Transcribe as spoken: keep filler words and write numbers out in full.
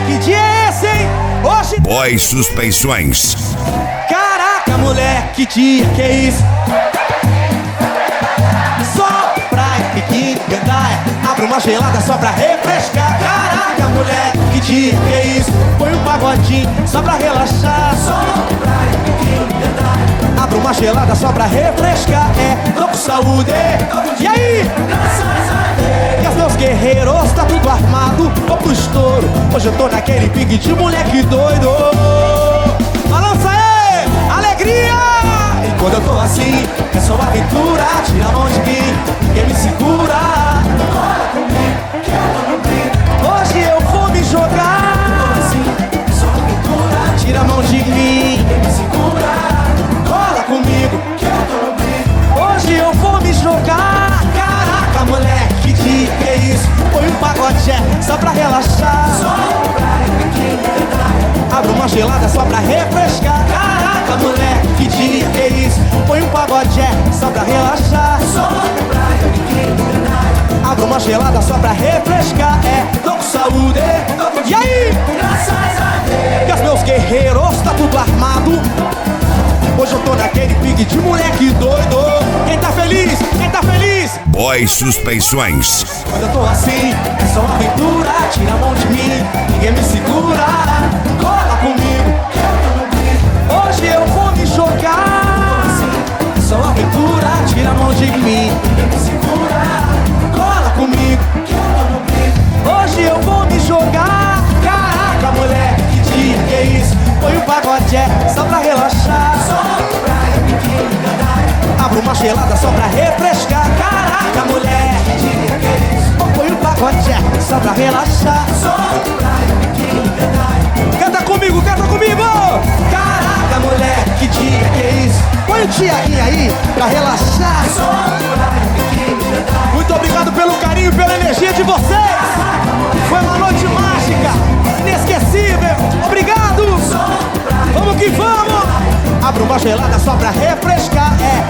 Que dia é esse, hein? Hoje... Boys Suspensões. Caraca, moleque, que dia que é isso? Só praia, biquíni, gandaia. Abre uma gelada só pra refrescar. Caraca, moleque, que dia que é isso? Põe um pagodinho só pra relaxar. Só praia, biquíni, gandaia. Abre uma gelada só pra refrescar. É, tô com saúde. E aí? E os meus guerreiros, tá tudo armado. Vou pro estouro. Hoje eu tô naquele pique de moleque doido. Balança aí, alegria! E quando eu tô assim, é só aventura. Tira a mão de mim, ninguém me segura. Cola comigo, que eu tô no brinco. Hoje eu vou me jogar. Tô assim, é só aventura. Tira a mão de mim, ninguém me segura. Cola comigo, que eu tô no brinco. Hoje eu vou me jogar. Caraca, moleque, que dia que é isso? Põe um pagode é, só pra relaxar. Só praia, biquíni, gandaia. Abre uma gelada só pra refrescar. Caraca, moleque, que dia que é isso? Põe um pagode é, só pra relaxar. Só praia, biquíni, gandaia. Abre uma gelada só pra refrescar. É, tô com saúde. E aí? Graças a Deus. E os meus guerreiros, tá tudo armado. Hoje eu tô naquele pique de moleque doido. Quem tá feliz? Quem tá feliz? Boys Suspensões. Quando eu tô assim, é só aventura. Tira a mão de mim, ninguém me segura. Cola comigo, que eu tô no brinco. Hoje eu vou me jogar. Assim, é só aventura. Tira a mão de mim, ninguém me segura. Cola comigo, que eu tô no brinco. Hoje eu vou me jogar. Caraca, moleque, que dia que é isso? Põe um pagode é, só pra relaxar. Só praia, biquíni, gandaia. Abre uma gelada só pra refrescar. Caraca, mulher, que dia que é isso? Põe um pagode é, só pra relaxar. Só praia, biquíni, gandaia. Canta comigo, canta comigo. Caraca, mulher, que dia que é isso? Põe o Tiaguinho aí pra relaxar. Só praia, biquíni, gandaia. Muito obrigado pelo carinho e pela energia de vocês. Foi uma noite mágica, inesquecível. Obrigado. Vamos que vamos. Abre uma gelada só pra refrescar. É,